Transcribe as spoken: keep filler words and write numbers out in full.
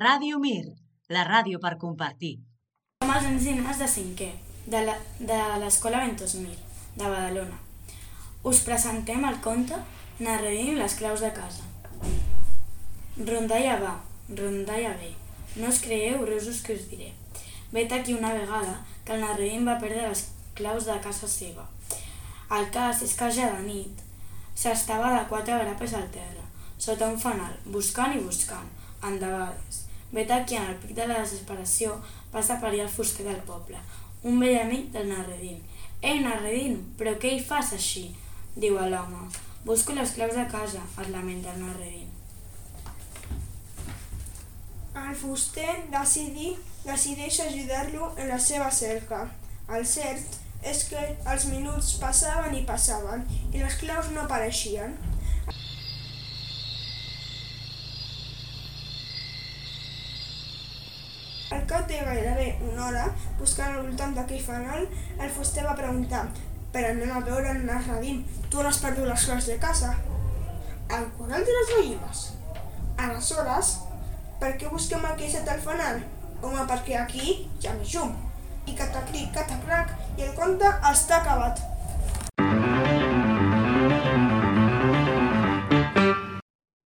Ràdio Mir, la ràdio per compartir. Som els nens i nenes de cinquè, de l'Escola Ventos Mir, de Badalona. Us presentem el conte Narredint les claus de casa. Rondalla va, rondalla ve, no us creieu rusos que us diré. Vet aquí una vegada que el Narredint va perdre les claus de casa seva. El cas és que ja de nit s'estava de quatre grapes al terra, sota un fanal, buscant i buscant, endebades. Vet aquí, en el pic de la desesperació, va desaparir el fuster del poble, un vell amic del Narredint. «Ei, Narredint, però què hi fas així?», diu a l'home. «Busco les claus de casa», es lamenta el Narredint. El fuster decidí, decideix ajudar-lo en la seva cerca. El cert és que els minuts passaven i passaven i les claus no apareixien. Al cap de gairebé una hora, buscant al voltant d'aquell fanal, el fuster va preguntar: «Però anem a veure en Narredint, tu no has perdut les claus de casa?» «Al corral de les gallines». «Aleshores, per què busquem aquí sota el fanal?» «Home, perquè aquí hi ha més llum». I catacric, catacrac, i el conte està acabat.